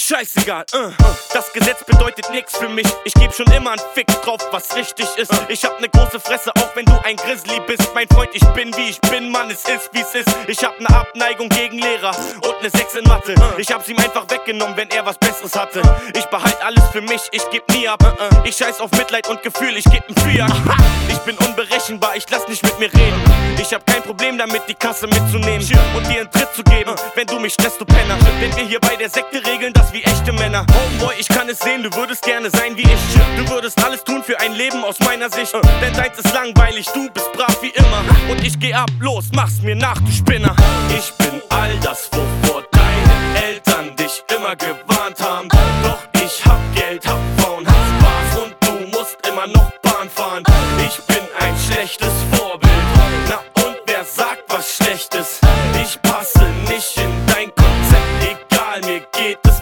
scheißegal, das Gesetz bedeutet nix für mich. Ich geb schon immer einen Fick drauf, was richtig ist. Ich hab ne große Fresse, auch wenn du ein Grizzly bist. Mein Freund, ich bin wie ich bin, Mann, es ist wie's ist. Ich hab ne Abneigung gegen Lehrer und ne 6 in Mathe. Ich hab's ihm einfach weggenommen, wenn er was Besseres hatte. Ich behalt alles für mich, ich geb nie ab. Ich scheiß auf Mitleid und Gefühl, ich geb n Fiat. Ich bin unberechenbar, ich lass nicht mit mir reden. Ich hab kein Problem damit, die Kasse mitzunehmen und dir einen Tritt zu geben, wenn du mich stresst, du Penner. Wenn wir hier bei der Sekte regeln, das wie echte Männer. Homeboy, ich kann es sehen, du würdest gerne sein wie ich. Du würdest alles tun für ein Leben aus meiner Sicht. Denn deins ist langweilig, du bist brav wie immer. Und ich geh ab, los, mach's mir nach, du Spinner. Ich bin all das, wovor deine Eltern dich immer